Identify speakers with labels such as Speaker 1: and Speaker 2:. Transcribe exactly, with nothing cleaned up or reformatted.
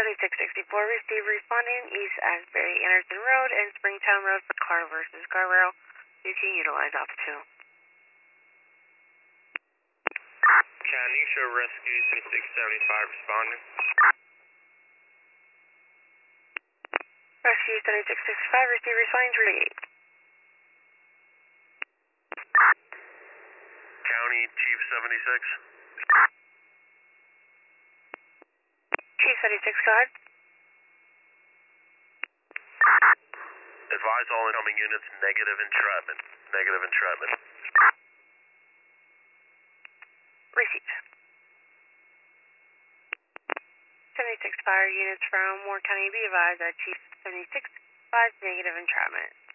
Speaker 1: seventy-six sixty-four, receive responding East Asbury Anderson Road and Springtown Road for car versus guardrail. You can utilize Alpha two.
Speaker 2: Can you show rescue seventy-six seventy-five responding?
Speaker 1: Rescue seventy-six sixty-five, receive responding three eight.
Speaker 2: County Chief seventy-six.
Speaker 1: Chief seventy-six, go ahead.
Speaker 2: Advise all incoming units negative entrapment. Negative entrapment.
Speaker 1: Received. seventy-six fire units from Moore County, be advised that Chief seventy-six five negative entrapment.